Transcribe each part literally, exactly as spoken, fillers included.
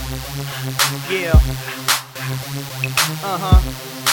Yeah. Uh-huh.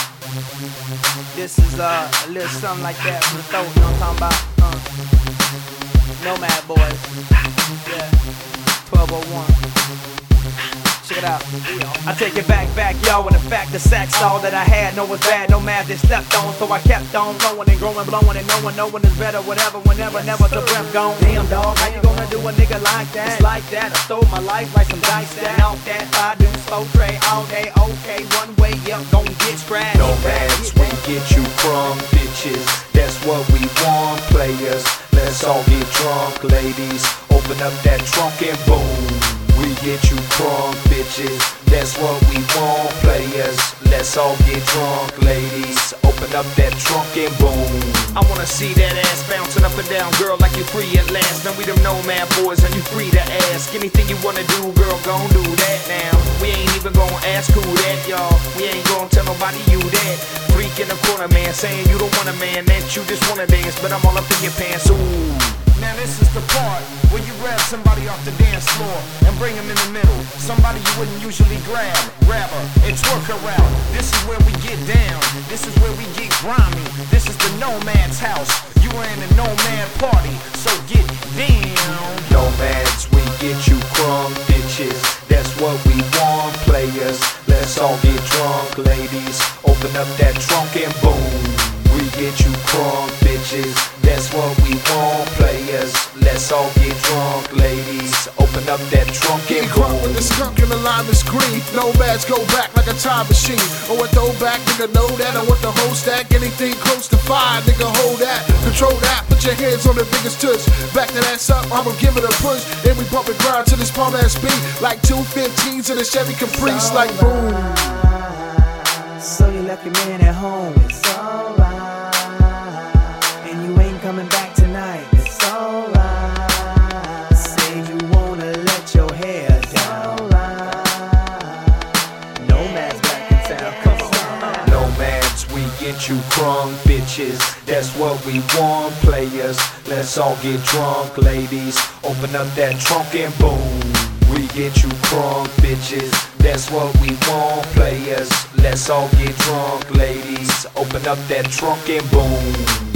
This is uh, a little something like that from the throat, you know what I'm talking about? Uh. Nomad Boys. Yeah. twelve oh one. Check it out. I take it back, back, y'all, with the fact the sack's all that I had. No was bad, no math is stepped on, so I kept on growing and growing, blowing, and knowing, no one is better, whatever, whenever, never the breath gone. Damn, dog, how you gonna do a nigga like that? It's like that, I stole my life like some dice that. Off that, I do slow trade all day, okay, one way, yep, gon' get scratched. Nomads, we get you from bitches, that's what we want, players. Let's all get drunk, ladies. Open up that trunk and boom. We get you crunk, bitches. That's what we want, players. Let's all get drunk, ladies. Open up that trunk and boom. I wanna see that ass bouncing up and down, girl, like you free at last. Now we them nomad boys and you free to ask. Anything you wanna do, girl, gon' do that now. We ain't even gon' ask who that, y'all. We ain't gon' tell nobody you that. Freak in the corner, man, saying you don't want a man, that you just wanna dance, but I'm all up in your pants, ooh. Now this is the part where you grab somebody off the dance floor and bring them in the middle. Somebody you wouldn't usually grab, grab her and twerk her out. This is where we get down, this is where we get grimy. This is the Nomad's house, you are in a Nomad party, so get down. Nomads, we get you crunk, bitches. That's what we want, players. Let's all get drunk, ladies. Open up that trunk and boom. We get you crunk, bitches. That's what we want, players. Let's all get drunk, ladies. Open up that trunk and boom. boom. With the skunk and the lime is green. Nomads go back like a time machine. Oh, a throwback, nigga, know that. I want the whole stack. Anything close to five, nigga, hold that. Control that. Put your hands on the biggest tush. Back that ass up, I'ma give it a push. And we bump and grind to this palm ass beat. Like two fifteens in a Chevy Caprice, like boom. So you left your man at home. It's alright. And you ain't coming back tonight. It's alright. Say you wanna let your hair down. Nomads back in town. Come on. Nomads, we get you crunk, bitches. That's what we want, players. Let's all get drunk, ladies. Open up that trunk and boom. We get you crunk, bitches. That's what we want, players. Let's all get drunk, ladies. Open up that trunk and boom.